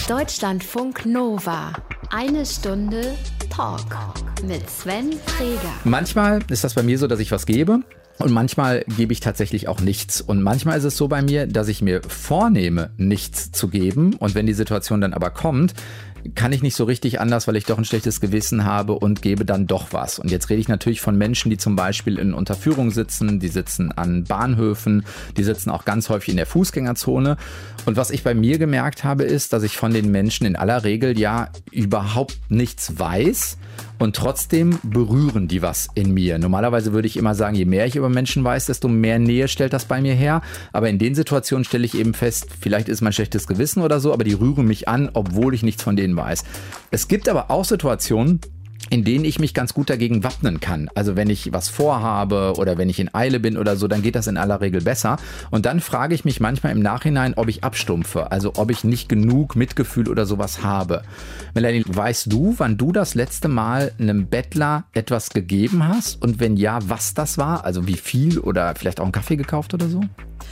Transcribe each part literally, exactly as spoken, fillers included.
Deutschlandfunk Nova. Eine Stunde Talk mit Sven Träger. Manchmal ist das bei mir so, dass ich was gebe und manchmal gebe ich tatsächlich auch nichts. Und manchmal ist es so bei mir, dass ich mir vornehme, nichts zu geben. Und wenn die Situation dann aber kommt, kann ich nicht so richtig anders, weil ich doch ein schlechtes Gewissen habe und gebe dann doch was. Und jetzt rede ich natürlich von Menschen, die zum Beispiel in Unterführung sitzen, die sitzen an Bahnhöfen, die sitzen auch ganz häufig in der Fußgängerzone. Und was ich bei mir gemerkt habe, ist, dass ich von den Menschen in aller Regel ja überhaupt nichts weiß und trotzdem berühren die was in mir. Normalerweise würde ich immer sagen, je mehr ich über Menschen weiß, desto mehr Nähe stellt das bei mir her. Aber in den Situationen stelle ich eben fest, vielleicht ist mein schlechtes Gewissen oder so, aber die rühren mich an, obwohl ich nichts von denen weiß. Es gibt aber auch Situationen, in denen ich mich ganz gut dagegen wappnen kann. Also wenn ich was vorhabe oder wenn ich in Eile bin oder so, dann geht das in aller Regel besser. Und dann frage ich mich manchmal im Nachhinein, ob ich abstumpfe, also ob ich nicht genug Mitgefühl oder sowas habe. Melanie, weißt du, wann du das letzte Mal einem Bettler etwas gegeben hast? Und wenn ja, was das war? Also wie viel oder vielleicht auch einen Kaffee gekauft oder so?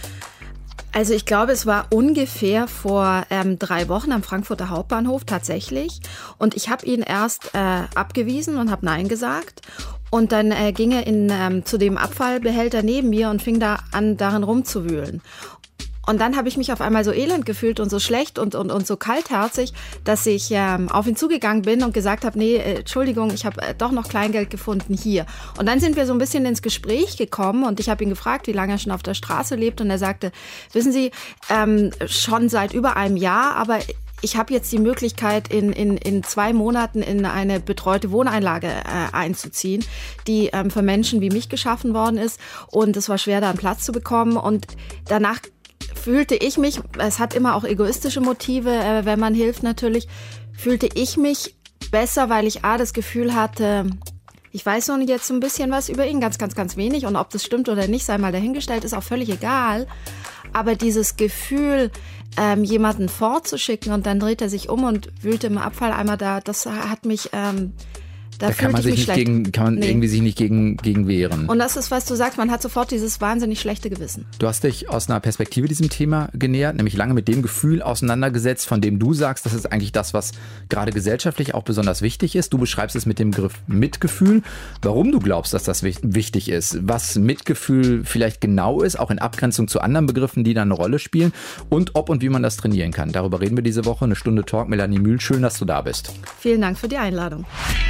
Also ich glaube, es war ungefähr vor ähm, drei Wochen am Frankfurter Hauptbahnhof tatsächlich. Und ich habe ihn erst äh, abgewiesen und habe Nein gesagt. Und dann äh, ging er in, ähm, zu dem Abfallbehälter neben mir und fing da an, darin rumzuwühlen. Und dann habe ich mich auf einmal so elend gefühlt und so schlecht und, und, und so kaltherzig, dass ich ähm, auf ihn zugegangen bin und gesagt habe, nee, äh, Entschuldigung, ich habe äh, doch noch Kleingeld gefunden hier. Und dann sind wir so ein bisschen ins Gespräch gekommen und ich habe ihn gefragt, wie lange er schon auf der Straße lebt. Und er sagte, wissen Sie, ähm, schon seit über einem Jahr, aber ich habe jetzt die Möglichkeit, in, in, in zwei Monaten in eine betreute Wohneinlage äh, einzuziehen, die ähm, für Menschen wie mich geschaffen worden ist. Und es war schwer, da einen Platz zu bekommen. Und danach fühlte ich mich, es hat immer auch egoistische Motive, äh, wenn man hilft natürlich, fühlte ich mich besser, weil ich A, das Gefühl hatte, ich weiß noch jetzt so ein bisschen was über ihn, ganz, ganz, ganz wenig. Und ob das stimmt oder nicht, sei mal dahingestellt, ist auch völlig egal. Aber dieses Gefühl, ähm, jemanden fortzuschicken und dann dreht er sich um und wühlt im Abfalleimer da, das hat mich... Ähm, Da, da kann man sich nicht schlecht. gegen, kann man nee. irgendwie sich nicht gegen, gegen wehren. Und das ist, was du sagst, man hat sofort dieses wahnsinnig schlechte Gewissen. Du hast dich aus einer Perspektive diesem Thema genähert, nämlich lange mit dem Gefühl auseinandergesetzt, von dem du sagst, das ist eigentlich das, was gerade gesellschaftlich auch besonders wichtig ist. Du beschreibst es mit dem Begriff Mitgefühl. Warum du glaubst, dass das wichtig ist, was Mitgefühl vielleicht genau ist, auch in Abgrenzung zu anderen Begriffen, die da eine Rolle spielen und ob und wie man das trainieren kann. Darüber reden wir diese Woche. Eine Stunde Talk. Melanie Mühl, schön, dass du da bist. Vielen Dank für die Einladung.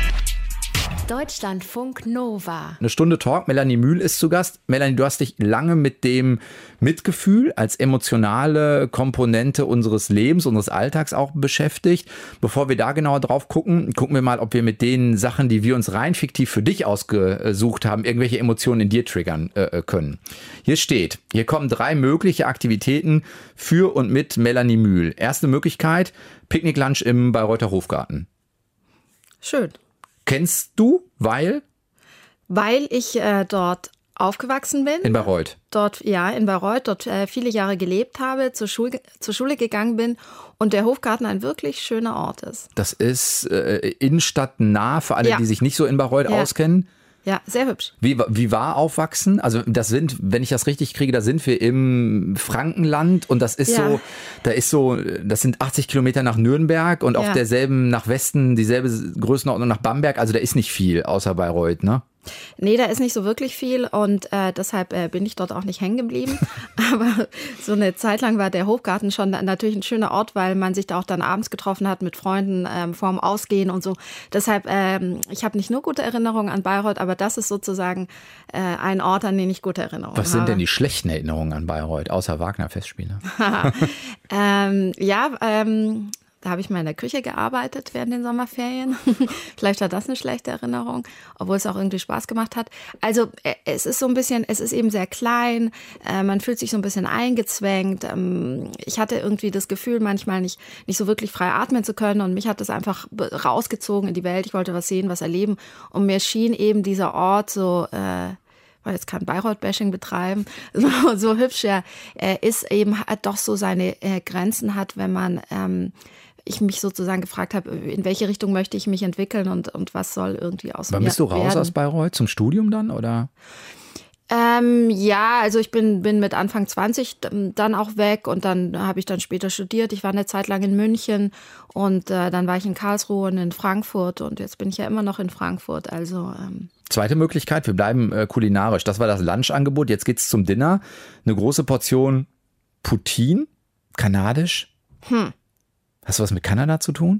Deutschlandfunk Nova. Eine Stunde Talk. Melanie Mühl ist zu Gast. Melanie, du hast dich lange mit dem Mitgefühl als emotionale Komponente unseres Lebens, unseres Alltags auch beschäftigt. Bevor wir da genauer drauf gucken, gucken wir mal, ob wir mit den Sachen, die wir uns rein fiktiv für dich ausgesucht haben, irgendwelche Emotionen in dir triggern äh, können. Hier steht, hier kommen drei mögliche Aktivitäten für und mit Melanie Mühl. Erste Möglichkeit, Picknicklunch im Bayreuther Hofgarten. Schön. Kennst du, weil? Weil ich äh, dort aufgewachsen bin. In Bayreuth? Dort, ja, in Bayreuth, dort äh, viele Jahre gelebt habe, zur Schule, zur Schule gegangen bin und der Hofgarten ein wirklich schöner Ort ist. Das ist äh, innenstadtnah, für alle, ja. die sich nicht so in Bayreuth ja. auskennen. Ja, sehr hübsch. Wie, wie war Aufwachsen? Also das sind, wenn ich das richtig kriege, da sind wir im Frankenland und das ist ja. so, da ist so, das sind achtzig Kilometer nach Nürnberg und ja. auf derselben nach Westen dieselbe Größenordnung nach Bamberg. Also da ist nicht viel außer Bayreuth, ne? Nee, da ist nicht so wirklich viel und äh, deshalb äh, bin ich dort auch nicht hängen geblieben. Aber so eine Zeit lang war der Hofgarten schon natürlich ein schöner Ort, weil man sich da auch dann abends getroffen hat mit Freunden ähm, vorm Ausgehen und so. Deshalb, ähm, ich habe nicht nur gute Erinnerungen an Bayreuth, aber das ist sozusagen äh, ein Ort, an den ich gute Erinnerungen habe. Was sind habe. denn die schlechten Erinnerungen an Bayreuth, außer Wagner-Festspiele? ähm, ja, ähm... Da habe ich mal in der Küche gearbeitet während den Sommerferien. Vielleicht war das eine schlechte Erinnerung, obwohl es auch irgendwie Spaß gemacht hat. Also es ist so ein bisschen, es ist eben sehr klein, äh, man fühlt sich so ein bisschen eingezwängt. Ähm, ich hatte irgendwie das Gefühl, manchmal nicht, nicht so wirklich frei atmen zu können und mich hat das einfach rausgezogen in die Welt. Ich wollte was sehen, was erleben und mir schien eben dieser Ort so... Äh, weil jetzt kann Bayreuth-Bashing betreiben, so, so hübsch er ja, ist, eben hat doch so seine äh, Grenzen hat, wenn man, ähm, ich mich sozusagen gefragt habe, in welche Richtung möchte ich mich entwickeln und, und was soll irgendwie aus mir werden. Wann bist du raus aus Bayreuth? Zum Studium dann, oder? Ähm, ja, also ich bin, bin mit Anfang zwanzig dann auch weg und dann habe ich dann später studiert. Ich war eine Zeit lang in München und äh, dann war ich in Karlsruhe und in Frankfurt und jetzt bin ich ja immer noch in Frankfurt. Also ähm Zweite Möglichkeit, wir bleiben äh, kulinarisch. Das war das Lunchangebot. Jetzt geht's zum Dinner. Eine große Portion Poutine, kanadisch. Hm. Hast du was mit Kanada zu tun?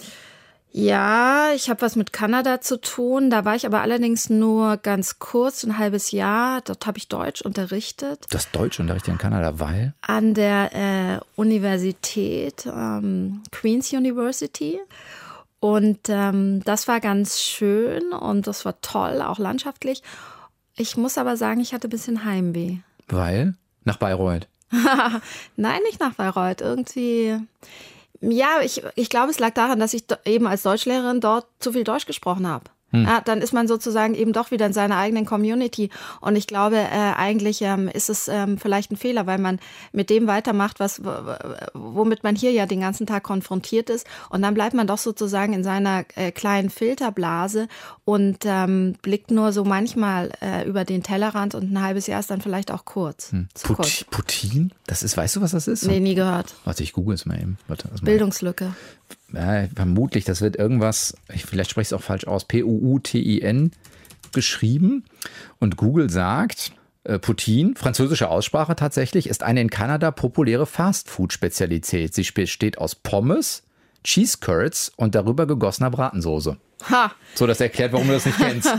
Ja, ich habe was mit Kanada zu tun. Da war ich aber allerdings nur ganz kurz, ein halbes Jahr. Dort habe ich Deutsch unterrichtet. Du hast Deutsch unterrichtet in Kanada, weil? An der äh, Universität, ähm, Queen's University. Und ähm, das war ganz schön und das war toll, auch landschaftlich. Ich muss aber sagen, ich hatte ein bisschen Heimweh. Weil? Nach Bayreuth? Nein, nicht nach Bayreuth. Irgendwie... Ja, ich, ich glaube, es lag daran, dass ich eben als Deutschlehrerin dort zu viel Deutsch gesprochen habe. Hm. Ja, dann ist man sozusagen eben doch wieder in seiner eigenen Community. Und ich glaube, äh, eigentlich ähm, ist es ähm, vielleicht ein Fehler, weil man mit dem weitermacht, was, womit man hier ja den ganzen Tag konfrontiert ist. Und dann bleibt man doch sozusagen in seiner äh, kleinen Filterblase und ähm, blickt nur so manchmal äh, über den Tellerrand und ein halbes Jahr ist dann vielleicht auch kurz. Hm. Put- kurz. Poutine? Das ist, weißt du, was das ist? Nee, nie gehört. Warte, ich google es mal eben. Warte, Bildungslücke. Ja, vermutlich, das wird irgendwas, vielleicht spreche ich es auch falsch aus, P U U T I N geschrieben. Und Google sagt, äh, Poutine, französische Aussprache tatsächlich, ist eine in Kanada populäre Fastfood-Spezialität. Sie besteht aus Pommes, Cheese Curds und darüber gegossener Bratensoße. Ha! So, das erklärt, warum du das nicht kennst.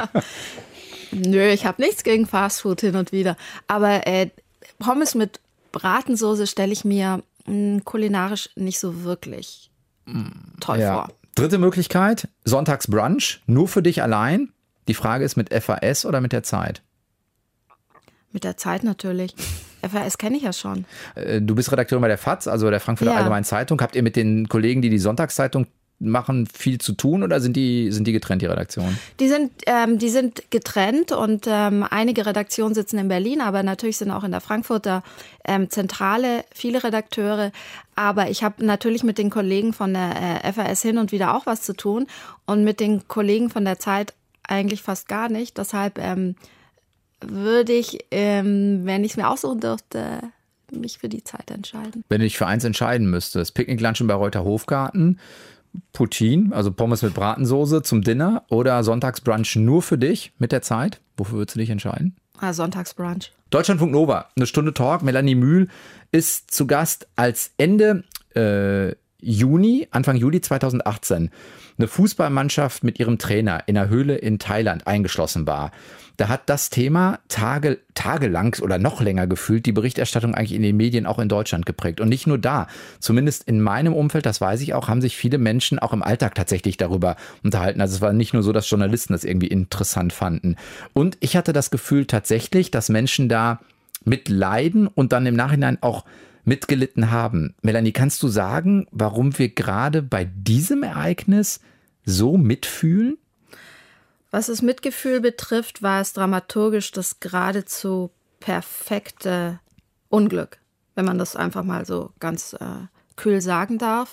Nö, ich habe nichts gegen Fastfood hin und wieder. Aber äh, Pommes mit Bratensoße stelle ich mir mh, kulinarisch nicht so wirklich toll ja. vor. Dritte Möglichkeit, Sonntagsbrunch, nur für dich allein. Die Frage ist mit F A S oder mit der Zeit? Mit der Zeit natürlich. F A S kenne ich ja schon. Du bist Redakteurin bei der F A Z, also der Frankfurter Ja. Allgemeinen Zeitung. Habt ihr mit den Kollegen, die die Sonntagszeitung machen, viel zu tun oder sind die, sind die getrennt, die Redaktionen? Die sind, ähm, die sind getrennt und ähm, einige Redaktionen sitzen in Berlin, aber natürlich sind auch in der Frankfurter ähm, Zentrale viele Redakteure. Aber ich habe natürlich mit den Kollegen von der äh, F A S hin und wieder auch was zu tun und mit den Kollegen von der Zeit eigentlich fast gar nicht. Deshalb ähm, würde ich, ähm, wenn ich es mir aussuchen dürfte, mich für die Zeit entscheiden. Wenn du dich für eins entscheiden müsstest, Picknicklunchen bei Reuter Hofgarten, Poutine, also Pommes mit Bratensoße zum Dinner oder Sonntagsbrunch nur für dich mit der Zeit, wofür würdest du dich entscheiden? Ah, Sonntagsbrunch. Deutschlandfunk Nova, eine Stunde Talk. Melanie Mühl ist zu Gast, als Ende äh, Juni, Anfang Juli zweitausendachtzehn eine Fußballmannschaft mit ihrem Trainer in einer Höhle in Thailand eingeschlossen war. Da hat das Thema Tage, tagelang oder noch länger gefühlt die Berichterstattung eigentlich in den Medien auch in Deutschland geprägt. Und nicht nur da, zumindest in meinem Umfeld, das weiß ich auch, haben sich viele Menschen auch im Alltag tatsächlich darüber unterhalten. Also es war nicht nur so, dass Journalisten das irgendwie interessant fanden. Und ich hatte das Gefühl tatsächlich, dass Menschen da mitleiden und dann im Nachhinein auch mitgelitten haben. Melanie, kannst du sagen, warum wir gerade bei diesem Ereignis so mitfühlen? Was das Mitgefühl betrifft, war es dramaturgisch das geradezu perfekte Unglück, wenn man das einfach mal so ganz äh, kühl sagen darf.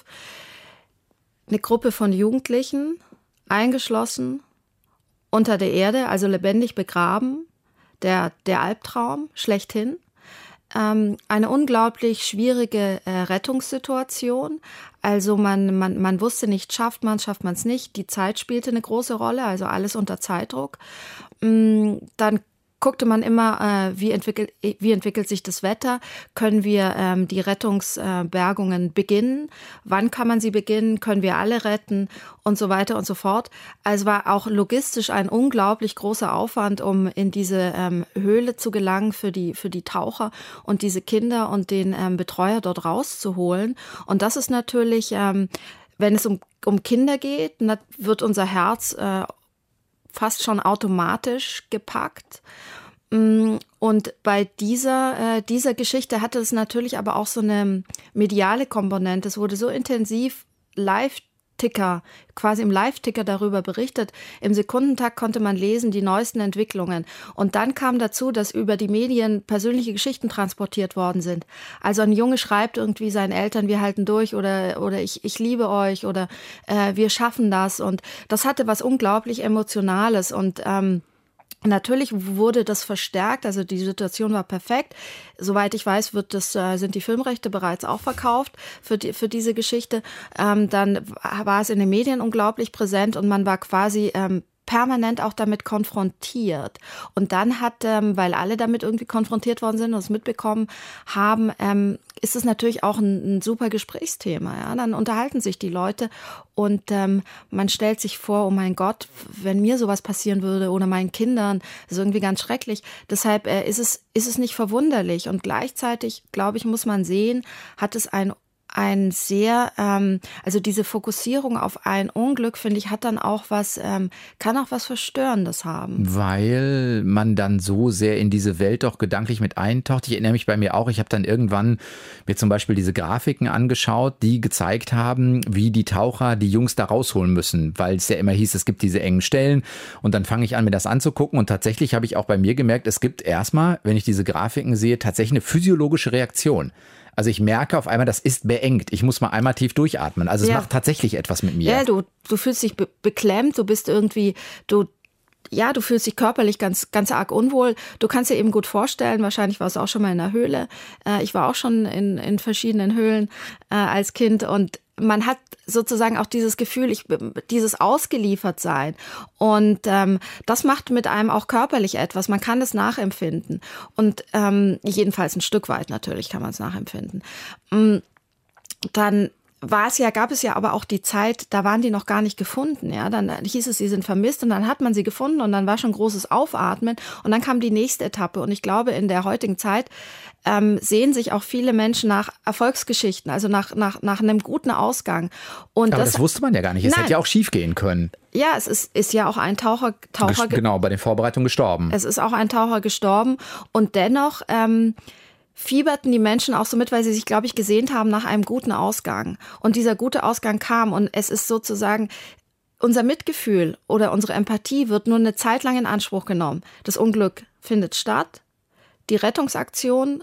Eine Gruppe von Jugendlichen, eingeschlossen, unter der Erde, also lebendig begraben, der, der Albtraum schlechthin. Ähm, eine unglaublich schwierige äh, Rettungssituation. Also man, man, man wusste nicht, schafft man es, schafft man es nicht. Die Zeit spielte eine große Rolle, also alles unter Zeitdruck. Ähm, dann guckte man immer, äh, wie, entwickelt, wie entwickelt sich das Wetter? Können wir ähm, die Rettungsbergungen äh, beginnen? Wann kann man sie beginnen? Können wir alle retten? Und so weiter und so fort. Also war auch logistisch ein unglaublich großer Aufwand, um in diese ähm, Höhle zu gelangen für die, für die Taucher und diese Kinder und den ähm, Betreuer dort rauszuholen. Und das ist natürlich, ähm, wenn es um, um Kinder geht, wird unser Herz äh, fast schon automatisch gepackt. Und bei dieser, äh, dieser Geschichte hatte es natürlich aber auch so eine mediale Komponente. Es wurde so intensiv Live-Ticker, quasi im Live-Ticker darüber berichtet. Im Sekundentakt konnte man lesen, die neuesten Entwicklungen. Und dann kam dazu, dass über die Medien persönliche Geschichten transportiert worden sind. Also ein Junge schreibt irgendwie seinen Eltern, wir halten durch oder, oder ich, ich liebe euch oder äh, wir schaffen das. Und das hatte was unglaublich Emotionales und ähm, Natürlich wurde das verstärkt, also die Situation war perfekt. Soweit ich weiß, wird das, sind die Filmrechte bereits auch verkauft für, die, für diese Geschichte. Ähm, dann war es in den Medien unglaublich präsent und man war quasi ähm, permanent auch damit konfrontiert. Und dann hat, ähm, weil alle damit irgendwie konfrontiert worden sind und es mitbekommen haben, ähm, ist es natürlich auch ein, ein super Gesprächsthema. Ja? Dann unterhalten sich die Leute und ähm, man stellt sich vor, oh mein Gott, wenn mir sowas passieren würde oder meinen Kindern, das ist irgendwie ganz schrecklich. Deshalb äh, ist es, ist es nicht verwunderlich. Und gleichzeitig, glaube ich, muss man sehen, hat es ein ein sehr, ähm, also diese Fokussierung auf ein Unglück, finde ich, hat dann auch was, ähm, kann auch was Verstörendes haben. Weil man dann so sehr in diese Welt doch gedanklich mit eintaucht. Ich erinnere mich bei mir auch, ich habe dann irgendwann mir zum Beispiel diese Grafiken angeschaut, die gezeigt haben, wie die Taucher die Jungs da rausholen müssen, weil es ja immer hieß, es gibt diese engen Stellen und dann fange ich an, mir das anzugucken und tatsächlich habe ich auch bei mir gemerkt, es gibt erstmal, wenn ich diese Grafiken sehe, tatsächlich eine physiologische Reaktion. Also ich merke auf einmal, das ist beengt. Ich muss mal einmal tief durchatmen. Also es ja. macht tatsächlich etwas mit mir. Ja, du, du fühlst dich be- beklemmt, du bist irgendwie, du, ja, du fühlst dich körperlich ganz, ganz arg unwohl. Du kannst dir eben gut vorstellen, wahrscheinlich war es auch schon mal in einer Höhle. Äh, ich war auch schon in, in verschiedenen Höhlen äh, als Kind und man hat sozusagen auch dieses Gefühl, ich, dieses Ausgeliefertsein. Und ähm, das macht mit einem auch körperlich etwas. Man kann es nachempfinden. Und ähm, jedenfalls ein Stück weit natürlich kann man es nachempfinden. Dann war es ja, gab es ja aber auch die Zeit, da waren die noch gar nicht gefunden. Ja, dann hieß es, sie sind vermisst und dann hat man sie gefunden und dann war schon großes Aufatmen und dann kam die nächste Etappe. Und ich glaube, in der heutigen Zeit ähm, sehen sich auch viele Menschen nach Erfolgsgeschichten, also nach, nach, nach einem guten Ausgang. Und aber das, das wusste man ja gar nicht. Es nein. hätte ja auch schief gehen können. Ja, es ist, ist ja auch ein Taucher, Taucher. Genau, bei den Vorbereitungen gestorben. Es ist auch ein Taucher gestorben und dennoch ähm, fieberten die Menschen auch so mit, weil sie sich, glaube ich, gesehnt haben nach einem guten Ausgang. Und dieser gute Ausgang kam und es ist sozusagen, unser Mitgefühl oder unsere Empathie wird nur eine Zeit lang in Anspruch genommen. Das Unglück findet statt, die Rettungsaktion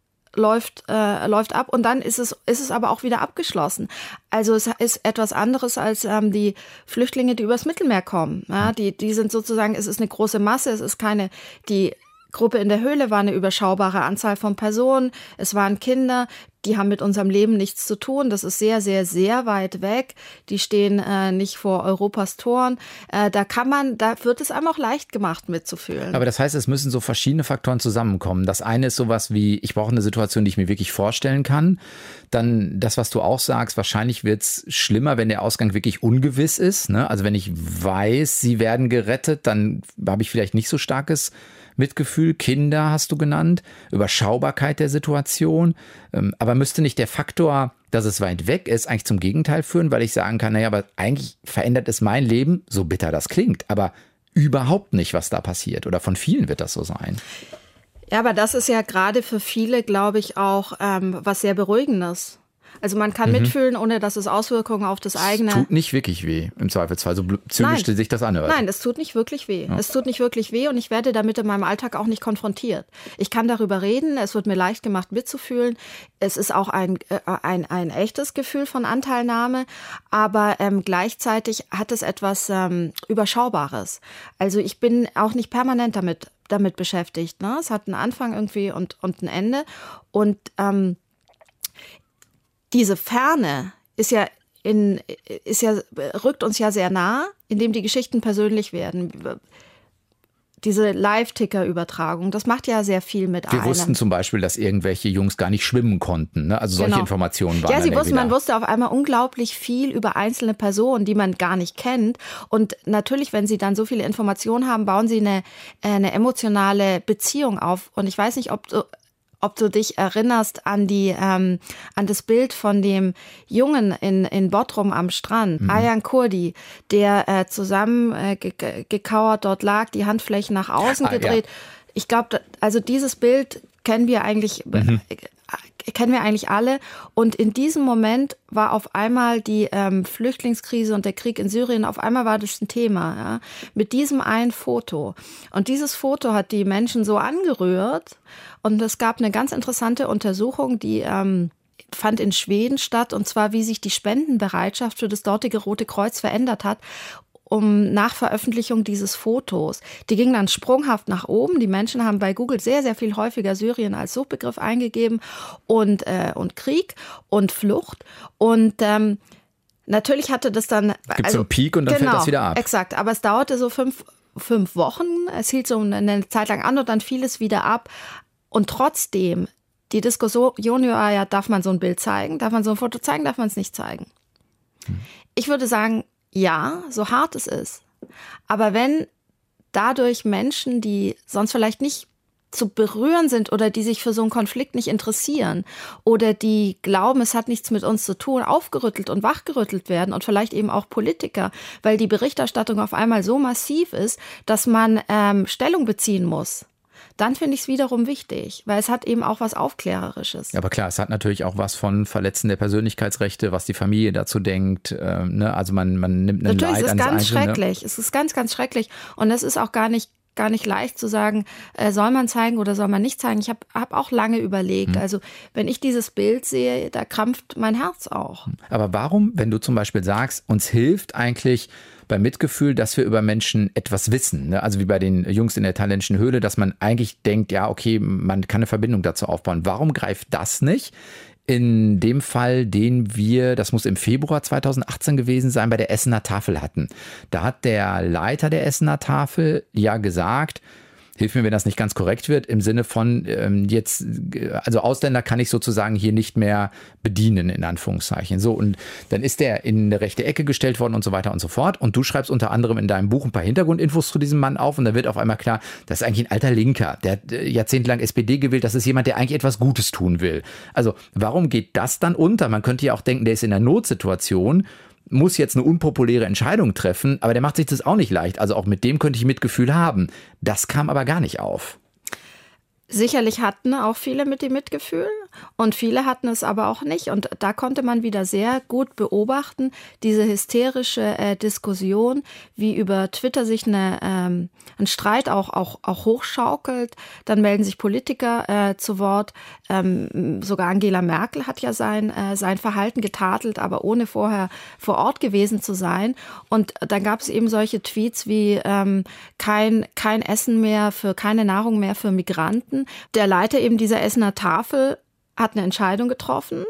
läuft, äh, läuft ab und dann ist es, ist es aber auch wieder abgeschlossen. Also es ist etwas anderes als ähm, die Flüchtlinge, die übers Mittelmeer kommen. Ja, die, die sind sozusagen, es ist eine große Masse, es ist keine, die Gruppe in der Höhle war eine überschaubare Anzahl von Personen. Es waren Kinder, die haben mit unserem Leben nichts zu tun. Das ist sehr, sehr, sehr weit weg. Die stehen äh, nicht vor Europas Toren. Äh, da kann man, da wird es einem auch leicht gemacht, mitzufühlen. Aber das heißt, es müssen so verschiedene Faktoren zusammenkommen. Das eine ist sowas wie, ich brauche eine Situation, die ich mir wirklich vorstellen kann. Dann das, was du auch sagst, wahrscheinlich wird es schlimmer, wenn der Ausgang wirklich ungewiss ist. Ne? Also wenn ich weiß, sie werden gerettet, dann habe ich vielleicht nicht so starkes Mitgefühl. Kinder hast du genannt, Überschaubarkeit der Situation. Aber müsste nicht der Faktor, dass es weit weg ist, eigentlich zum Gegenteil führen, weil ich sagen kann, naja, aber eigentlich verändert es mein Leben, so bitter das klingt, aber überhaupt nicht, was da passiert. Oder von vielen wird das so sein. Ja, aber das ist ja gerade für viele, glaube ich, auch ähm, was sehr Beruhigendes. Also man kann mhm. mitfühlen, ohne dass es Auswirkungen auf das eigene... Es tut nicht wirklich weh, im Zweifelsfall, so zynisch sich das anhört. Nein, es tut nicht wirklich weh. Ja. Es tut nicht wirklich weh und ich werde damit in meinem Alltag auch nicht konfrontiert. Ich kann darüber reden, es wird mir leicht gemacht mitzufühlen. Es ist auch ein, äh, ein, ein echtes Gefühl von Anteilnahme, aber ähm, gleichzeitig hat es etwas ähm, Überschaubares. Also ich bin auch nicht permanent damit, damit beschäftigt. Ne? Es hat einen Anfang irgendwie und, und ein Ende und... Ähm, Diese Ferne ist ja in, ist ja, rückt uns ja sehr nah, indem die Geschichten persönlich werden. Diese Live-Ticker-Übertragung, das macht ja sehr viel mit Wir einem. Wir wussten zum Beispiel, dass irgendwelche Jungs gar nicht schwimmen konnten. Ne? Also solche genau. Informationen waren ja, sie dann wussten, man wusste auf einmal unglaublich viel über einzelne Personen, die man gar nicht kennt. Und natürlich, wenn sie dann so viele Informationen haben, bauen sie eine, eine emotionale Beziehung auf. Und ich weiß nicht, ob du... ob du dich erinnerst an die ähm, an das Bild von dem Jungen in in Bodrum am Strand, mhm. Ayhan Kurdi, der äh, zusammen äh, ge- gekauert dort lag, die Handflächen nach außen ah, gedreht. Ja. Ich glaube, also dieses Bild kennen wir eigentlich mhm. äh, kennen wir eigentlich alle. Und in diesem Moment war auf einmal die ähm, Flüchtlingskrise und der Krieg in Syrien, auf einmal war das ein Thema, ja, mit diesem einen Foto. Und dieses Foto hat die Menschen so angerührt. Und es gab eine ganz interessante Untersuchung, die ähm, fand in Schweden statt, und zwar, wie sich die Spendenbereitschaft für das dortige Rote Kreuz verändert hat. um nach Veröffentlichung dieses Fotos. Die ging dann sprunghaft nach oben. Die Menschen haben bei Google sehr, sehr viel häufiger Syrien als Suchbegriff eingegeben und, äh, und Krieg und Flucht. Und ähm, natürlich hatte das dann... Gibt es also, so einen Peak und dann genau, fällt das wieder ab. Exakt, aber es dauerte so fünf, fünf Wochen. Es hielt so eine Zeit lang an und dann fiel es wieder ab. Und trotzdem, die Diskussion war ja, darf man so ein Bild zeigen, darf man so ein Foto zeigen, darf man es nicht zeigen. Hm. Ich würde sagen, ja, so hart es ist. Aber wenn dadurch Menschen, die sonst vielleicht nicht zu berühren sind oder die sich für so einen Konflikt nicht interessieren oder die glauben, es hat nichts mit uns zu tun, aufgerüttelt und wachgerüttelt werden und vielleicht eben auch Politiker, weil die Berichterstattung auf einmal so massiv ist, dass man ähm, Stellung beziehen muss, dann finde ich es wiederum wichtig, weil es hat eben auch was Aufklärerisches. Ja, aber klar, es hat natürlich auch was von Verletzen der Persönlichkeitsrechte, was die Familie dazu denkt. Äh, ne? Also man, man nimmt einen natürlich, Leid an das Einzelne. Natürlich, es ist ganz schrecklich. Es ist ganz, ganz schrecklich. Und es ist auch gar nicht gar nicht leicht zu sagen, äh, soll man zeigen oder soll man nicht zeigen. Ich habe hab auch lange überlegt. Hm. Also wenn ich dieses Bild sehe, da krampft mein Herz auch. Aber warum, wenn du zum Beispiel sagst, uns hilft eigentlich beim Mitgefühl, dass wir über Menschen etwas wissen, ne? Also wie bei den Jungs in der thailändischen Höhle, dass man eigentlich denkt, ja okay, man kann eine Verbindung dazu aufbauen. Warum greift das nicht? In dem Fall, den wir, das muss im Februar zweitausendachtzehn gewesen sein, bei der Essener Tafel hatten. Da hat der Leiter der Essener Tafel ja gesagt, hilf mir, wenn das nicht ganz korrekt wird, im Sinne von ähm, jetzt, also Ausländer kann ich sozusagen hier nicht mehr bedienen, in Anführungszeichen. So, und dann ist der in eine rechte Ecke gestellt worden und so weiter und so fort. Und du schreibst unter anderem in deinem Buch ein paar Hintergrundinfos zu diesem Mann auf und da wird auf einmal klar, das ist eigentlich ein alter Linker, der hat jahrzehntelang S P D gewählt, das ist jemand, der eigentlich etwas Gutes tun will. Also warum geht das dann unter? Man könnte ja auch denken, der ist in einer Notsituation, muss jetzt eine unpopuläre Entscheidung treffen, aber der macht sich das auch nicht leicht. Also auch mit dem könnte ich Mitgefühl haben. Das kam aber gar nicht auf. Sicherlich hatten auch viele mit dem Mitgefühl und viele hatten es aber auch nicht. Und da konnte man wieder sehr gut beobachten, diese hysterische äh, Diskussion, wie über Twitter sich eine, ähm, ein Streit auch, auch, auch hochschaukelt. Dann melden sich Politiker äh, zu Wort. Ähm, sogar Angela Merkel hat ja sein, äh, sein Verhalten getadelt, aber ohne vorher vor Ort gewesen zu sein. Und dann gab es eben solche Tweets wie ähm, kein, kein Essen mehr für, keine Nahrung mehr für Migranten. Der Leiter eben dieser Essener Tafel hat eine Entscheidung getroffen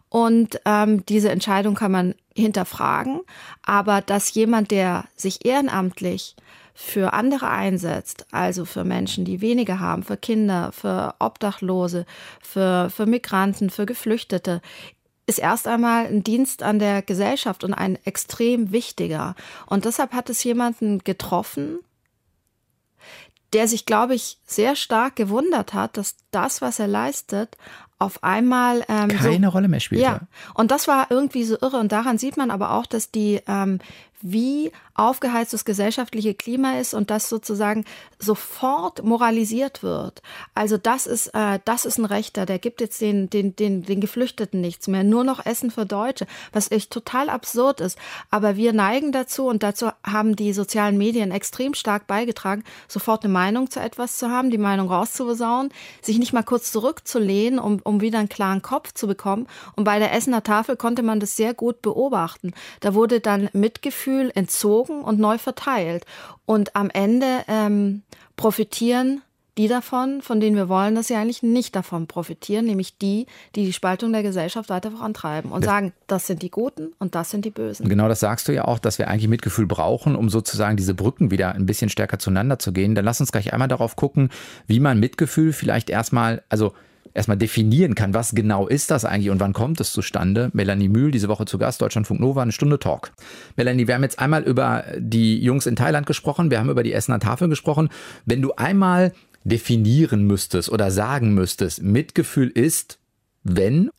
und ähm, diese Entscheidung kann man hinterfragen. Aber dass jemand, der sich ehrenamtlich für andere einsetzt, also für Menschen, die weniger haben, für Kinder, für Obdachlose, für, für Migranten, für Geflüchtete, ist erst einmal ein Dienst an der Gesellschaft und ein extrem wichtiger. Und deshalb hat es jemanden getroffen, der sich, glaube ich, sehr stark gewundert hat, dass das, was er leistet, auf einmal ähm, keine so, Rolle mehr spielt. Ja, und das war irgendwie so irre. Und daran sieht man aber auch, dass die ähm, wie aufgeheizt das gesellschaftliche Klima ist und das sozusagen sofort moralisiert wird. Also das ist äh, das ist ein Rechter, der gibt jetzt den den den den Geflüchteten nichts mehr, nur noch Essen für Deutsche, was echt total absurd ist. Aber wir neigen dazu und dazu haben die sozialen Medien extrem stark beigetragen, sofort eine Meinung zu etwas zu haben, die Meinung rauszuposaunen, sich nicht mal kurz zurückzulehnen, um um wieder einen klaren Kopf zu bekommen. Und bei der Essener Tafel konnte man das sehr gut beobachten. Da wurde dann Mitgefühl entzogen und neu verteilt. Und am Ende ähm, profitieren die davon, von denen wir wollen, dass sie eigentlich nicht davon profitieren, nämlich die, die die Spaltung der Gesellschaft weiter vorantreiben und das sagen, das sind die Guten und das sind die Bösen. Genau, das sagst du ja auch, dass wir eigentlich Mitgefühl brauchen, um sozusagen diese Brücken wieder ein bisschen stärker zueinander zu gehen. Dann lass uns gleich einmal darauf gucken, wie man Mitgefühl vielleicht erstmal, also erstmal definieren kann, was genau ist das eigentlich und wann kommt es zustande. Melanie Mühl, diese Woche zu Gast, Deutschlandfunk Nova, eine Stunde Talk. Melanie, wir haben jetzt einmal über die Jungs in Thailand gesprochen, wir haben über die Essener Tafel gesprochen. Wenn du einmal definieren müsstest oder sagen müsstest, Mitgefühl ist, wenn?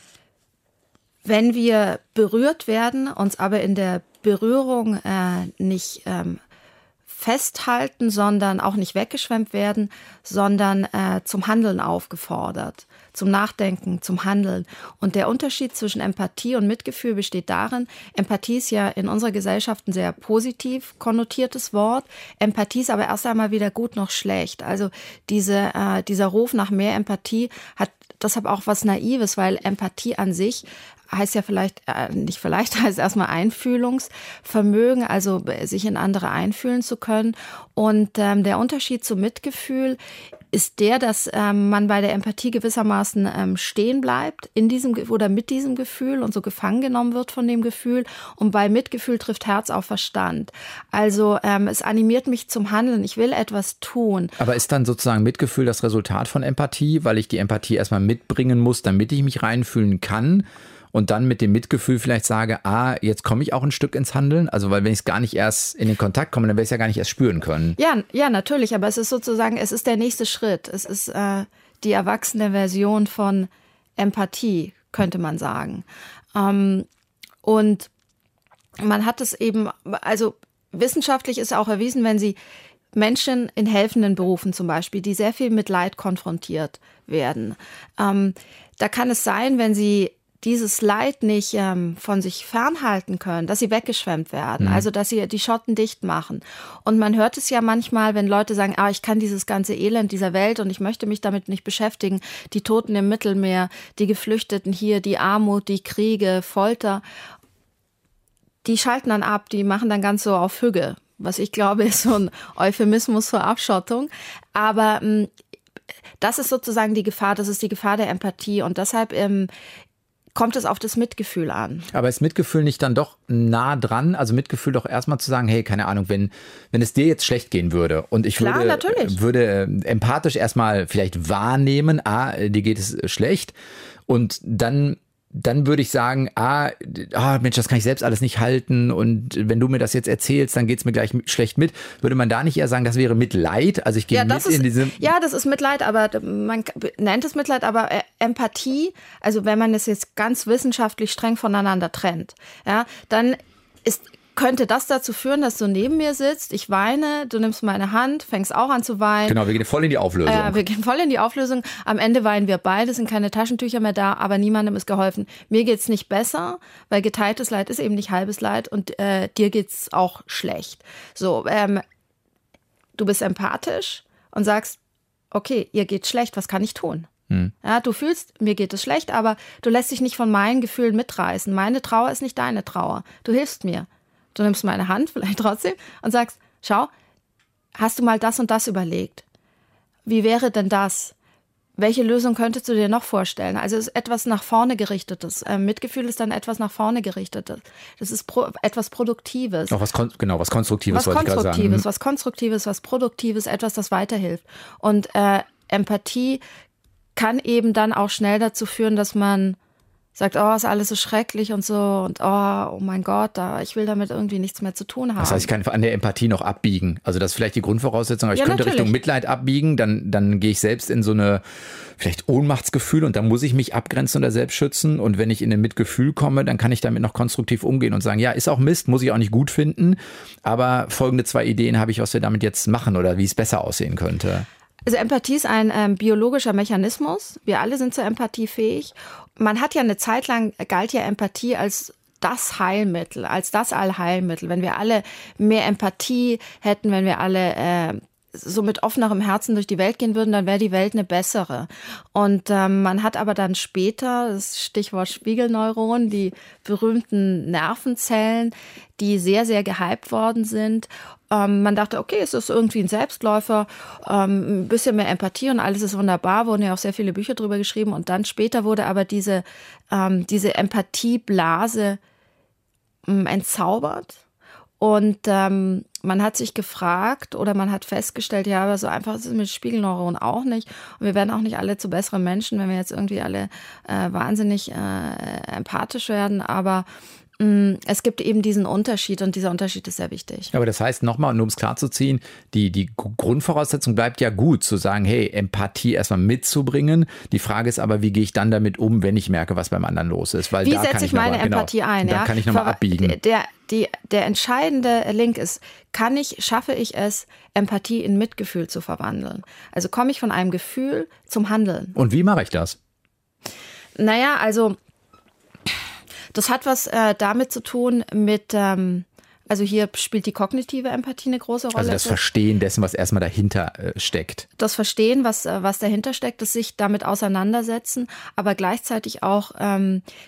Wenn wir berührt werden, uns aber in der Berührung äh, nicht ähm, festhalten, sondern auch nicht weggeschwemmt werden, sondern äh, zum Handeln aufgefordert, zum Nachdenken, zum Handeln. Und der Unterschied zwischen Empathie und Mitgefühl besteht darin, Empathie ist ja in unserer Gesellschaft ein sehr positiv konnotiertes Wort. Empathie ist aber erst einmal weder gut noch schlecht. Also diese, äh, dieser Ruf nach mehr Empathie hat deshalb auch was Naives, weil Empathie an sich heißt ja vielleicht, äh, nicht vielleicht, heißt erstmal Einfühlungsvermögen, also sich in andere einfühlen zu können. Und ähm, der Unterschied zum Mitgefühl ist der, dass ähm, man bei der Empathie gewissermaßen ähm, stehen bleibt in diesem oder mit diesem Gefühl und so gefangen genommen wird von dem Gefühl. Und bei Mitgefühl trifft Herz auf Verstand. Also ähm, es animiert mich zum Handeln. Ich will etwas tun. Aber ist dann sozusagen Mitgefühl das Resultat von Empathie, weil ich die Empathie erstmal mitbringen muss, damit ich mich reinfühlen kann? Und dann mit dem Mitgefühl vielleicht sage, ah, jetzt komme ich auch ein Stück ins Handeln. Also weil wenn ich es gar nicht erst in den Kontakt komme, dann werde ich es ja gar nicht erst spüren können. Ja, ja, natürlich. Aber es ist sozusagen, es ist der nächste Schritt. Es ist äh, die erwachsene Version von Empathie, könnte man sagen. Ähm, und man hat es eben, also wissenschaftlich ist auch erwiesen, wenn Sie Menschen in helfenden Berufen zum Beispiel, die sehr viel mit Leid konfrontiert werden, ähm, da kann es sein, wenn Sie dieses Leid nicht ähm, von sich fernhalten können, dass sie weggeschwemmt werden, mhm. also dass sie die Schotten dicht machen. Und man hört es ja manchmal, wenn Leute sagen, ah, ich kann dieses ganze Elend dieser Welt und ich möchte mich damit nicht beschäftigen, die Toten im Mittelmeer, die Geflüchteten hier, die Armut, die Kriege, Folter, die schalten dann ab, die machen dann ganz so auf Hüge, was ich glaube ist so ein Euphemismus für Abschottung. Aber ähm, das ist sozusagen die Gefahr, das ist die Gefahr der Empathie und deshalb ähm, kommt es auf das Mitgefühl an. Aber ist Mitgefühl nicht dann doch nah dran? Also Mitgefühl doch erstmal zu sagen, hey, keine Ahnung, wenn, wenn es dir jetzt schlecht gehen würde und ich Klar, würde, natürlich. würde empathisch erstmal vielleicht wahrnehmen, ah, dir geht es schlecht und dann dann würde ich sagen, ah, ah, Mensch, das kann ich selbst alles nicht halten und wenn du mir das jetzt erzählst, dann geht's mir gleich schlecht mit. Würde man da nicht eher sagen, das wäre Mitleid? Also ich gehe ja, mit ist, in diese... Ja, das ist Mitleid, aber man nennt es Mitleid, aber Empathie, also wenn man es jetzt ganz wissenschaftlich streng voneinander trennt, ja, dann ist... könnte das dazu führen, dass du neben mir sitzt, ich weine, du nimmst meine Hand, fängst auch an zu weinen. Genau, wir gehen voll in die Auflösung. Äh, wir gehen voll in die Auflösung. Am Ende weinen wir beide, sind keine Taschentücher mehr da, aber niemandem ist geholfen. Mir geht's nicht besser, weil geteiltes Leid ist eben nicht halbes Leid und äh, dir geht's auch schlecht. So, ähm, du bist empathisch und sagst, okay, ihr geht's schlecht, was kann ich tun? Hm. Ja, du fühlst, mir geht es schlecht, aber du lässt dich nicht von meinen Gefühlen mitreißen. Meine Trauer ist nicht deine Trauer. Du hilfst mir. Du nimmst meine Hand vielleicht trotzdem und sagst, schau, hast du mal das und das überlegt? Wie wäre denn das? Welche Lösung könntest du dir noch vorstellen? Also es ist etwas nach vorne gerichtetes. Ähm, Mitgefühl ist dann etwas nach vorne gerichtetes. Das ist pro, etwas Produktives. Auch was, genau, was Konstruktives, was wollte ich gerade sagen. Was Konstruktives, was Produktives, etwas, das weiterhilft. Und äh, Empathie kann eben dann auch schnell dazu führen, dass man sagt, oh, ist alles so schrecklich und so und oh, oh mein Gott, da, ich will damit irgendwie nichts mehr zu tun haben. Das heißt, ich kann an der Empathie noch abbiegen. Also das ist vielleicht die Grundvoraussetzung, aber ich ja, könnte natürlich Richtung Mitleid abbiegen, dann, dann gehe ich selbst in so eine vielleicht Ohnmachtsgefühl und dann muss ich mich abgrenzen oder selbst schützen und wenn ich in ein Mitgefühl komme, dann kann ich damit noch konstruktiv umgehen und sagen, ja, ist auch Mist, muss ich auch nicht gut finden, aber folgende zwei Ideen habe ich, was wir damit jetzt machen oder wie es besser aussehen könnte. Also Empathie ist ein ähm, biologischer Mechanismus. Wir alle sind zur Empathie fähig. Man hat ja eine Zeit lang, galt ja Empathie als das Heilmittel, als das Allheilmittel. Wenn wir alle mehr Empathie hätten, wenn wir alle äh, so mit offenerem Herzen durch die Welt gehen würden, dann wäre die Welt eine bessere. Und ähm, man hat aber dann später, das Stichwort Spiegelneuronen, die berühmten Nervenzellen, die sehr, sehr gehypt worden sind. Ähm, man dachte, okay, es ist irgendwie ein Selbstläufer, ähm, ein bisschen mehr Empathie und alles ist wunderbar, wurden ja auch sehr viele Bücher drüber geschrieben. Und dann später wurde aber diese, ähm, diese Empathieblase ähm, entzaubert. Und ähm, man hat sich gefragt oder man hat festgestellt, ja, aber so einfach ist es mit Spiegelneuronen auch nicht. Und wir werden auch nicht alle zu besseren Menschen, wenn wir jetzt irgendwie alle äh, wahnsinnig äh, empathisch werden. Aber es gibt eben diesen Unterschied und dieser Unterschied ist sehr wichtig. Aber das heißt nochmal, nur um es klarzuziehen, die, die Grundvoraussetzung bleibt ja gut, zu sagen, hey, Empathie erstmal mitzubringen. Die Frage ist aber, wie gehe ich dann damit um, wenn ich merke, was beim anderen los ist? Weil wie da setze ich meine mal, Empathie genau, ein? Ja? Da kann ich nochmal abbiegen. Der, die, der entscheidende Link ist, kann ich, schaffe ich es, Empathie in Mitgefühl zu verwandeln? Also komme ich von einem Gefühl zum Handeln. Und wie mache ich das? Naja, also das hat was äh, damit zu tun mit, ähm, also hier spielt die kognitive Empathie eine große Rolle. Also das Verstehen dessen, was erstmal dahinter äh, steckt. Das Verstehen, was, äh, was dahinter steckt, das sich damit auseinandersetzen, aber gleichzeitig auch ähm,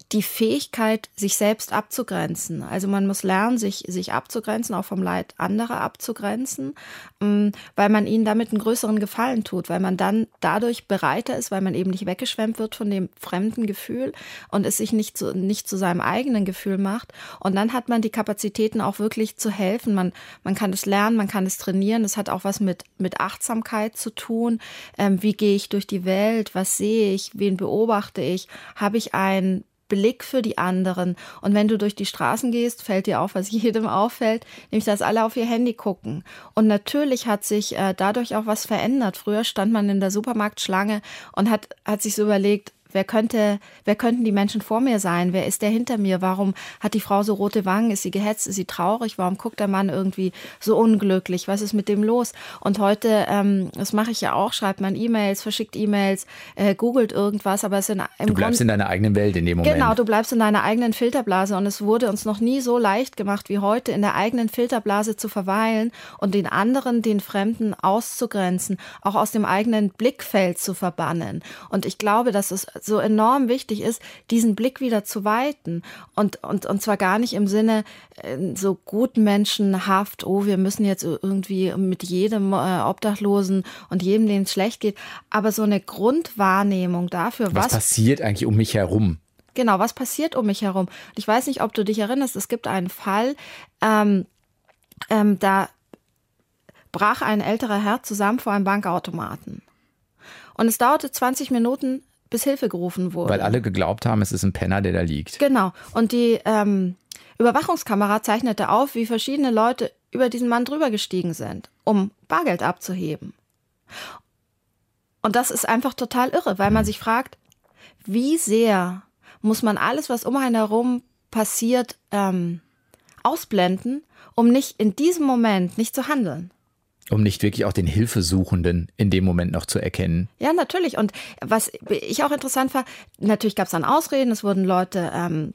die Fähigkeit, sich selbst abzugrenzen. Also man muss lernen, sich, sich abzugrenzen, auch vom Leid anderer abzugrenzen, weil man ihnen damit einen größeren Gefallen tut, weil man dann dadurch bereiter ist, weil man eben nicht weggeschwemmt wird von dem fremden Gefühl und es sich nicht zu, nicht zu seinem eigenen Gefühl macht. Und dann hat man die Kapazitäten auch wirklich zu helfen. Man, man kann es lernen, man kann es trainieren. Es hat auch was mit, mit Achtsamkeit zu tun. Ähm, wie gehe ich durch die Welt? Was sehe ich? Wen beobachte ich? Habe ich einen Blick für die anderen? Und wenn du durch die Straßen gehst, fällt dir auf, was jedem auffällt, nämlich, dass alle auf ihr Handy gucken. Und natürlich hat sich äh, dadurch auch was verändert. Früher stand man in der Supermarktschlange und hat, hat sich so überlegt, Wer könnte, wer könnten die Menschen vor mir sein? Wer ist der hinter mir? Warum hat die Frau so rote Wangen? Ist sie gehetzt? Ist sie traurig? Warum guckt der Mann irgendwie so unglücklich? Was ist mit dem los? Und heute, ähm, das mache ich ja auch, schreibt man E-Mails, verschickt E-Mails, äh, googelt irgendwas, aber es sind im Du bleibst Grund, in deiner eigenen Welt in dem Moment. Genau, du bleibst in deiner eigenen Filterblase und es wurde uns noch nie so leicht gemacht wie heute, in der eigenen Filterblase zu verweilen und den anderen, den Fremden auszugrenzen, auch aus dem eigenen Blickfeld zu verbannen. Und ich glaube, dass es so enorm wichtig ist, diesen Blick wieder zu weiten und, und, und zwar gar nicht im Sinne äh, so gutmenschenhaft, oh, wir müssen jetzt irgendwie mit jedem äh, Obdachlosen und jedem, dem es schlecht geht, aber so eine Grundwahrnehmung dafür, was, was passiert eigentlich um mich herum? Genau, was passiert um mich herum? Und ich weiß nicht, ob du dich erinnerst, es gibt einen Fall, ähm, ähm, da brach ein älterer Herr zusammen vor einem Bankautomaten und es dauerte zwanzig Minuten, bis Hilfe gerufen wurde. Weil alle geglaubt haben, es ist ein Penner, der da liegt. Genau. Und die ähm, Überwachungskamera zeichnete auf, wie verschiedene Leute über diesen Mann drüber gestiegen sind, um Bargeld abzuheben. Und das ist einfach total irre, weil man sich fragt, wie sehr muss man alles, was um einen herum passiert, ähm, ausblenden, um nicht in diesem Moment nicht zu handeln. Um nicht wirklich auch den Hilfesuchenden in dem Moment noch zu erkennen. Ja, natürlich. Und was ich auch interessant war, natürlich gab es dann Ausreden, es wurden Leute ähm,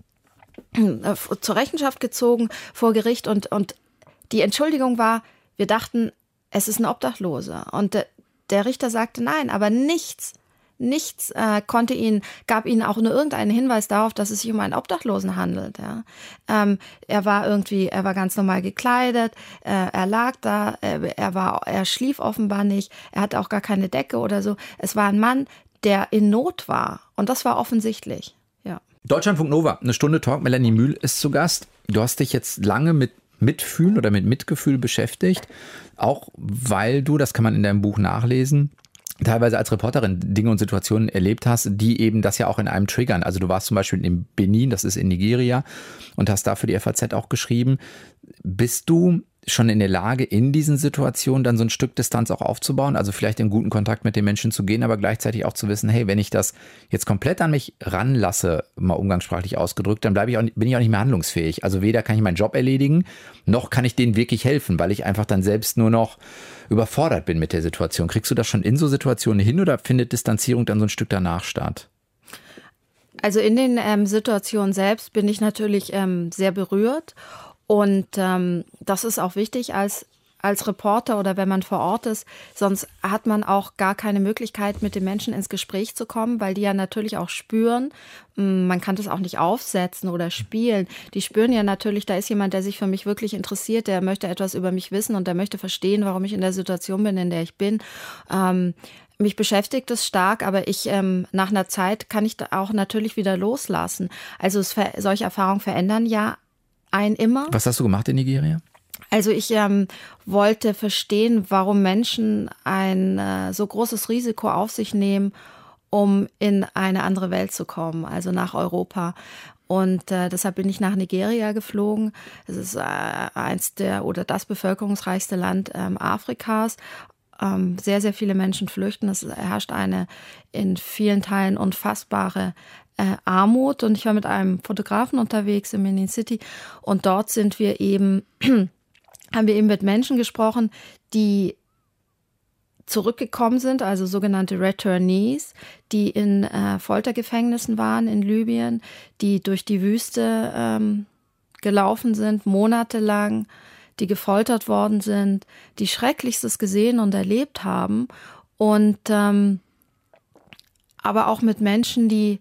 zur Rechenschaft gezogen vor Gericht und, und die Entschuldigung war, wir dachten, es ist ein Obdachloser. Und de, der Richter sagte nein, aber nichts, nichts äh, konnte ihn, gab ihnen auch nur irgendeinen Hinweis darauf, dass es sich um einen Obdachlosen handelt. Ja. Ähm, er war irgendwie, er war ganz normal gekleidet, äh, er lag da, äh, er war, er schlief offenbar nicht, er hatte auch gar keine Decke oder so. Es war ein Mann, der in Not war und das war offensichtlich. Ja. Deutschlandfunk Nova, eine Stunde Talk. Melanie Mühl ist zu Gast. Du hast dich jetzt lange mit Mitfühlen oder mit Mitgefühl beschäftigt, auch weil du, das kann man in deinem Buch nachlesen, teilweise als Reporterin Dinge und Situationen erlebt hast, die eben das ja auch in einem triggern. Also du warst zum Beispiel in Benin, das ist in Nigeria, und hast da für die F A Z auch geschrieben. Bist du schon in der Lage, in diesen Situationen dann so ein Stück Distanz auch aufzubauen, also vielleicht in guten Kontakt mit den Menschen zu gehen, aber gleichzeitig auch zu wissen, hey, wenn ich das jetzt komplett an mich ranlasse, mal umgangssprachlich ausgedrückt, dann bleibe ich auch, bin ich auch nicht mehr handlungsfähig. Also weder kann ich meinen Job erledigen, noch kann ich denen wirklich helfen, weil ich einfach dann selbst nur noch überfordert bin mit der Situation. Kriegst du das schon in so Situationen hin oder findet Distanzierung dann so ein Stück danach statt? Also in den ähm, Situationen selbst bin ich natürlich ähm, sehr berührt. Und ähm, das ist auch wichtig als, als Reporter oder wenn man vor Ort ist. Sonst hat man auch gar keine Möglichkeit, mit den Menschen ins Gespräch zu kommen, weil die ja natürlich auch spüren, man kann das auch nicht aufsetzen oder spielen. Die spüren ja natürlich, da ist jemand, der sich für mich wirklich interessiert, der möchte etwas über mich wissen und der möchte verstehen, warum ich in der Situation bin, in der ich bin. Ähm, Mich beschäftigt es stark, aber ich ähm, nach einer Zeit kann ich da auch natürlich wieder loslassen. Also es, solche Erfahrungen verändern ja ein immer. Was hast du gemacht in Nigeria? Also ich ähm, wollte verstehen, warum Menschen ein äh, so großes Risiko auf sich nehmen, um in eine andere Welt zu kommen, also nach Europa. Und äh, deshalb bin ich nach Nigeria geflogen. Es ist äh, eins der oder das bevölkerungsreichste Land ähm, Afrikas. Ähm, sehr, sehr viele Menschen flüchten. Es herrscht eine in vielen Teilen unfassbare Äh, Armut und ich war mit einem Fotografen unterwegs in Benin City und dort sind wir eben, haben wir eben mit Menschen gesprochen, die zurückgekommen sind, also sogenannte Returnees, die in äh, Foltergefängnissen waren in Libyen, die durch die Wüste ähm, gelaufen sind, monatelang, die gefoltert worden sind, die Schrecklichstes gesehen und erlebt haben und ähm, aber auch mit Menschen, die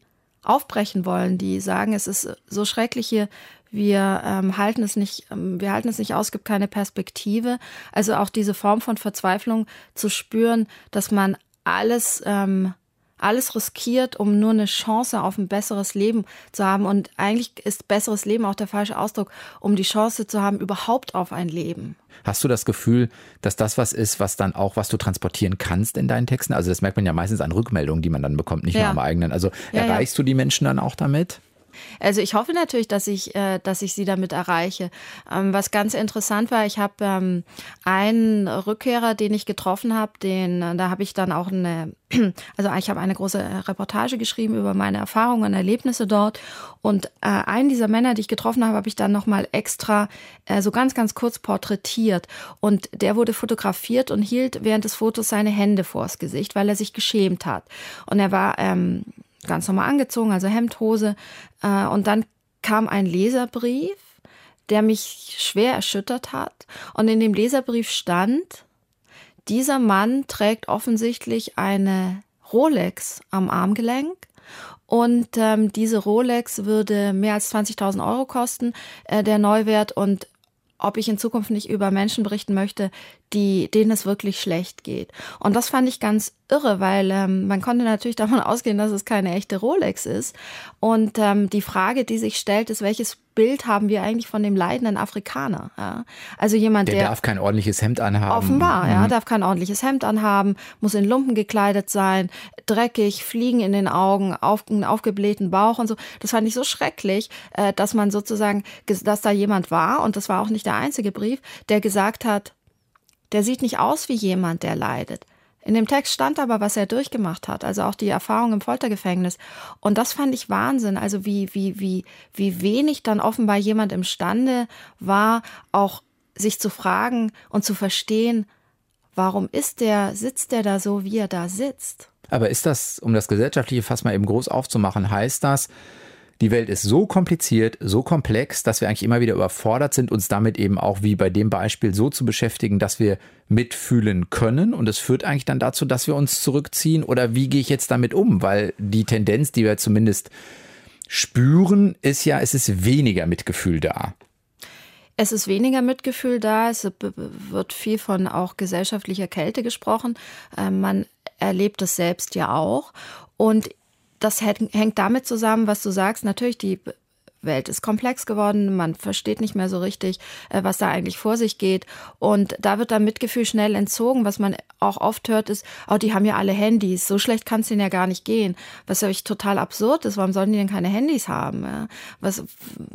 aufbrechen wollen, die sagen, es ist so schrecklich hier, wir ähm, halten es nicht, ähm, wir halten es nicht aus, es gibt keine Perspektive. Also auch diese Form von Verzweiflung zu spüren, dass man alles, ähm, alles riskiert, um nur eine Chance auf ein besseres Leben zu haben. Und eigentlich ist besseres Leben auch der falsche Ausdruck, um die Chance zu haben, überhaupt auf ein Leben. Hast du das Gefühl, dass das was ist, was dann auch, was du transportieren kannst in deinen Texten? Also das merkt man ja meistens an Rückmeldungen, die man dann bekommt, nicht ja. nur am eigenen. Also ja, erreichst ja. du die Menschen dann auch damit? Also ich hoffe natürlich, dass ich, äh, dass ich sie damit erreiche. Ähm, was ganz interessant war, ich habe ähm, einen Rückkehrer, den ich getroffen habe, den, da habe ich dann auch eine, also ich habe eine große Reportage geschrieben über meine Erfahrungen und Erlebnisse dort. Und äh, einen dieser Männer, die ich getroffen habe, habe ich dann nochmal extra äh, so ganz, ganz kurz porträtiert. Und der wurde fotografiert und hielt während des Fotos seine Hände vors Gesicht, weil er sich geschämt hat. Und er war ähm, ganz normal angezogen, also Hemd, Hose. Äh, und dann kam ein Leserbrief, der mich schwer erschüttert hat. Und in dem Leserbrief stand, dieser Mann trägt offensichtlich eine Rolex am Armgelenk. Und ähm, diese Rolex würde mehr als zwanzigtausend Euro kosten, äh, der Neuwert. Und ob ich in Zukunft nicht über Menschen berichten möchte, die, denen es wirklich schlecht geht. Und das fand ich ganz irre, weil ähm, man konnte natürlich davon ausgehen, dass es keine echte Rolex ist. Und ähm, die Frage, die sich stellt, ist, welches Bild haben wir eigentlich von dem leidenden Afrikaner? Ja? Also jemand, der, der darf kein ordentliches Hemd anhaben. Offenbar, mhm. ja, darf kein ordentliches Hemd anhaben, muss in Lumpen gekleidet sein, dreckig, Fliegen in den Augen, auf, einen aufgeblähten Bauch und so. Das fand ich so schrecklich, äh, dass man sozusagen, dass da jemand war, und das war auch nicht der einzige Brief, der gesagt hat, der sieht nicht aus wie jemand, der leidet. In dem Text stand aber, was er durchgemacht hat, also auch die Erfahrung im Foltergefängnis. Und das fand ich Wahnsinn, also wie, wie, wie, wie wenig dann offenbar jemand imstande war, auch sich zu fragen und zu verstehen, warum ist der, sitzt der da so, wie er da sitzt? Aber ist das, um das gesellschaftliche Fass mal eben groß aufzumachen, heißt das, die Welt ist so kompliziert, so komplex, dass wir eigentlich immer wieder überfordert sind, uns damit eben auch wie bei dem Beispiel so zu beschäftigen, dass wir mitfühlen können, und es führt eigentlich dann dazu, dass wir uns zurückziehen? Oder wie gehe ich jetzt damit um? Weil die Tendenz, die wir zumindest spüren, ist ja, es ist weniger Mitgefühl da. Es ist weniger Mitgefühl da, es wird viel von auch gesellschaftlicher Kälte gesprochen. Man erlebt es selbst ja auch, und das hängt damit zusammen, was du sagst. Natürlich, die Welt ist komplex geworden, man versteht nicht mehr so richtig, was da eigentlich vor sich geht. Und da wird dann Mitgefühl schnell entzogen. Was man auch oft hört, ist, oh, die haben ja alle Handys, so schlecht kann es denen ja gar nicht gehen. Was natürlich total absurd ist, warum sollen die denn keine Handys haben? Was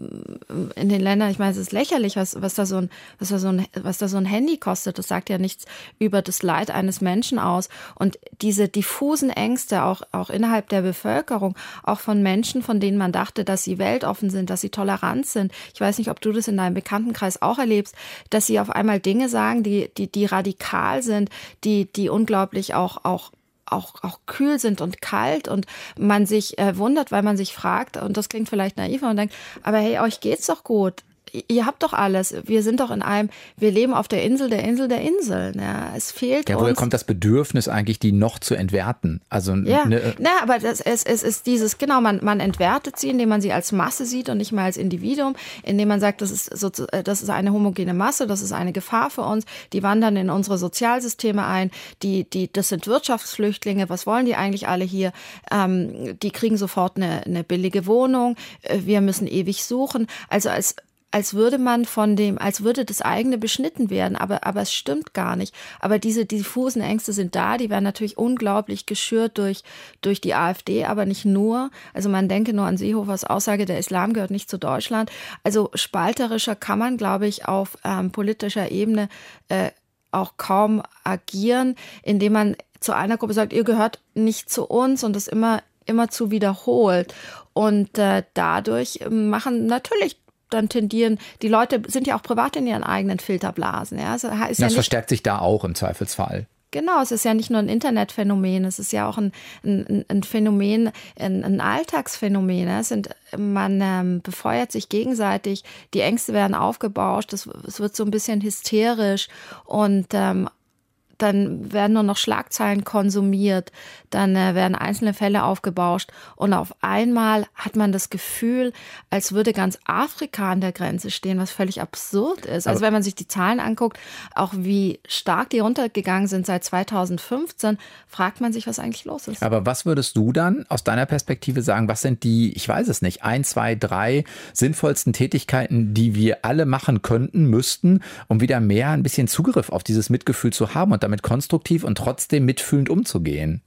in den Ländern, ich meine, es ist lächerlich, was, was, da so ein, was, da so ein, was da so ein Handy kostet. Das sagt ja nichts über das Leid eines Menschen aus. Und diese diffusen Ängste, auch, auch innerhalb der Bevölkerung, auch von Menschen, von denen man dachte, dass sie weltoffen sind, dass sie tolerant sind. Ich weiß nicht, ob du das in deinem Bekanntenkreis auch erlebst, dass sie auf einmal Dinge sagen, die, die, die radikal sind, die, die unglaublich auch, auch, auch, auch kühl sind und kalt, und man sich äh, wundert, weil man sich fragt, und das klingt vielleicht naiv, und denkt, aber hey, euch geht's doch gut. Ihr habt doch alles. Wir sind doch in einem, wir leben auf der Insel der Insel der Inseln. Ja, es fehlt ja, uns. Woher kommt das Bedürfnis eigentlich, die noch zu entwerten? Also ja, ne, na, aber das, es, es ist dieses, genau, man, man entwertet sie, indem man sie als Masse sieht und nicht mehr als Individuum, indem man sagt, das ist, so, das ist eine homogene Masse, das ist eine Gefahr für uns, die wandern in unsere Sozialsysteme ein, die, die, das sind Wirtschaftsflüchtlinge, was wollen die eigentlich alle hier? Ähm, die kriegen sofort eine, eine billige Wohnung, wir müssen ewig suchen. Also als als würde man von dem, als würde das eigene beschnitten werden, aber, aber es stimmt gar nicht. Aber diese diffusen Ängste sind da, die werden natürlich unglaublich geschürt durch, durch die AfD, aber nicht nur. Also man denke nur an Seehofers Aussage, der Islam gehört nicht zu Deutschland. Also spalterischer kann man, glaube ich, auf ähm, politischer Ebene äh, auch kaum agieren, indem man zu einer Gruppe sagt, ihr gehört nicht zu uns, und das immer, immer zu wiederholt. Und äh, dadurch machen natürlich dann tendieren, die Leute sind ja auch privat in ihren eigenen Filterblasen. Ja? Also ist das ja nicht, verstärkt sich da auch im Zweifelsfall. Genau, es ist ja nicht nur ein Internetphänomen, es ist ja auch ein, ein, ein Phänomen, ein, ein Alltagsphänomen. Es sind, man ähm, befeuert sich gegenseitig, die Ängste werden aufgebauscht, es, es wird so ein bisschen hysterisch, und ähm, dann werden nur noch Schlagzeilen konsumiert, dann äh, werden einzelne Fälle aufgebauscht und auf einmal hat man das Gefühl, als würde ganz Afrika an der Grenze stehen, was völlig absurd ist. Also wenn man sich die Zahlen anguckt, auch wie stark die runtergegangen sind seit zweitausendfünfzehn, fragt man sich, was eigentlich los ist. Aber was würdest du dann aus deiner Perspektive sagen, was sind die, ich weiß es nicht, ein, zwei, drei sinnvollsten Tätigkeiten, die wir alle machen könnten, müssten, um wieder mehr ein bisschen Zugriff auf dieses Mitgefühl zu haben und damit konstruktiv und trotzdem mitfühlend umzugehen?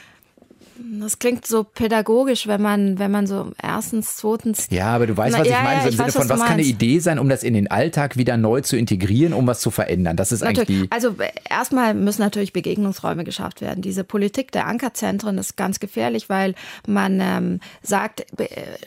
Das klingt so pädagogisch, wenn man, wenn man so erstens, zweitens... Ja, aber du weißt, was ich ja, meine, ja, so im ich Sinne weiß, von, was, was du kann eine meinst. Idee sein, um das in den Alltag wieder neu zu integrieren, um was zu verändern? Das ist Natürlich. eigentlich die... Also erstmal müssen natürlich Begegnungsräume geschafft werden. Diese Politik der Ankerzentren ist ganz gefährlich, weil man ähm, sagt... Äh,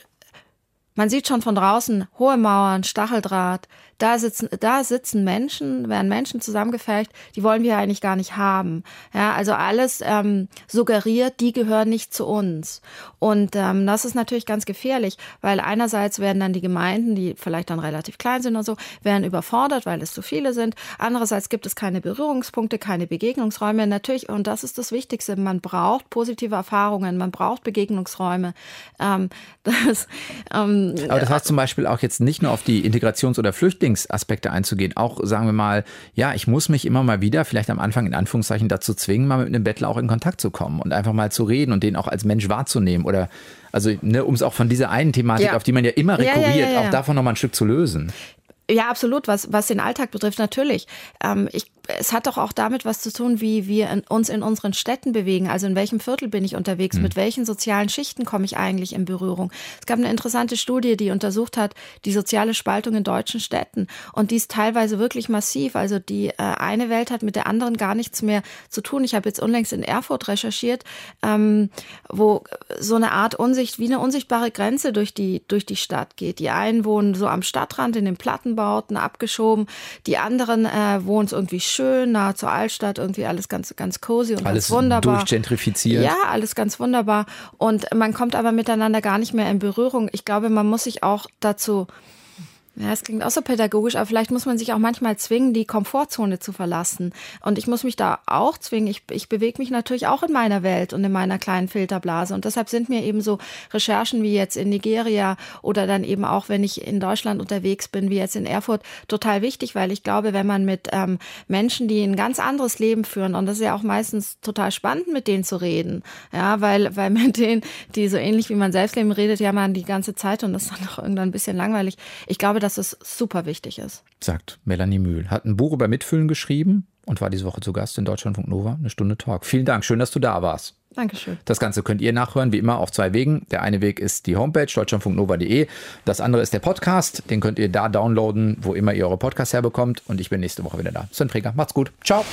Man sieht schon von draußen hohe Mauern, Stacheldraht, da sitzen, da sitzen Menschen, werden Menschen zusammengefercht, die wollen wir eigentlich gar nicht haben. Ja, also alles ähm, suggeriert, die gehören nicht zu uns. Und ähm, das ist natürlich ganz gefährlich, weil einerseits werden dann die Gemeinden, die vielleicht dann relativ klein sind und so, werden überfordert, weil es zu viele sind. Andererseits gibt es keine Berührungspunkte, keine Begegnungsräume. Natürlich, und das ist das Wichtigste, man braucht positive Erfahrungen, man braucht Begegnungsräume. Ähm, das, ähm, Aber das heißt zum Beispiel auch jetzt nicht nur auf die Integrations- oder Flüchtlingsaspekte einzugehen, auch sagen wir mal, ja, ich muss mich immer mal wieder, vielleicht am Anfang in Anführungszeichen dazu zwingen, mal mit einem Bettler auch in Kontakt zu kommen und einfach mal zu reden und den auch als Mensch wahrzunehmen oder, also ne, um es auch von dieser einen Thematik, ja. auf die man ja immer rekurriert, ja, ja, ja, ja. auch davon nochmal ein Stück zu lösen. Ja, absolut, was, was den Alltag betrifft, natürlich. Ähm, ich, es hat doch auch damit was zu tun, wie wir in, uns in unseren Städten bewegen. Also in welchem Viertel bin ich unterwegs, mhm. mit welchen sozialen Schichten komme ich eigentlich in Berührung. Es gab eine interessante Studie, die untersucht hat, die soziale Spaltung in deutschen Städten. Und die ist teilweise wirklich massiv. Also die äh, eine Welt hat mit der anderen gar nichts mehr zu tun. Ich habe jetzt unlängst in Erfurt recherchiert, ähm, wo so eine Art Unsicht, wie eine unsichtbare Grenze durch die, durch die Stadt geht. Die einen wohnen so am Stadtrand in den Plattenbauten abgeschoben, die anderen äh, wohnen irgendwie schön, nahe zur Altstadt, irgendwie alles ganz, ganz cozy und alles ganz wunderbar. Durchgentrifiziert. Ja, alles ganz wunderbar. Und man kommt aber miteinander gar nicht mehr in Berührung. Ich glaube, man muss sich auch dazu... Ja, es klingt auch so pädagogisch, aber vielleicht muss man sich auch manchmal zwingen, die Komfortzone zu verlassen. Und ich muss mich da auch zwingen. Ich, ich bewege mich natürlich auch in meiner Welt und in meiner kleinen Filterblase. Und deshalb sind mir eben so Recherchen wie jetzt in Nigeria oder dann eben auch, wenn ich in Deutschland unterwegs bin, wie jetzt in Erfurt, total wichtig, weil ich glaube, wenn man mit ähm, Menschen, die ein ganz anderes Leben führen, und das ist ja auch meistens total spannend, mit denen zu reden, ja, weil, weil mit denen, die so ähnlich wie man selbst leben, redet ja man die ganze Zeit und das ist dann auch irgendwann ein bisschen langweilig. Ich glaube, dass es super wichtig ist. Sagt Melanie Mühl. Hat ein Buch über Mitfühlen geschrieben und war diese Woche zu Gast in Deutschlandfunk Nova. Eine Stunde Talk. Vielen Dank. Schön, dass du da warst. Dankeschön. Das Ganze könnt ihr nachhören, wie immer, auf zwei Wegen. Der eine Weg ist die Homepage deutschlandfunknova punkt de. Das andere ist der Podcast. Den könnt ihr da downloaden, wo immer ihr eure Podcasts herbekommt. Und ich bin nächste Woche wieder da. Sven Träger, macht's gut. Ciao.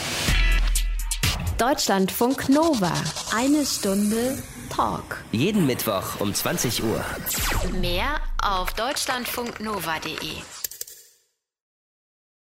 Deutschlandfunk Nova. Eine Stunde Talk. Jeden Mittwoch um zwanzig Uhr. Mehr auf deutschlandfunknova punkt de.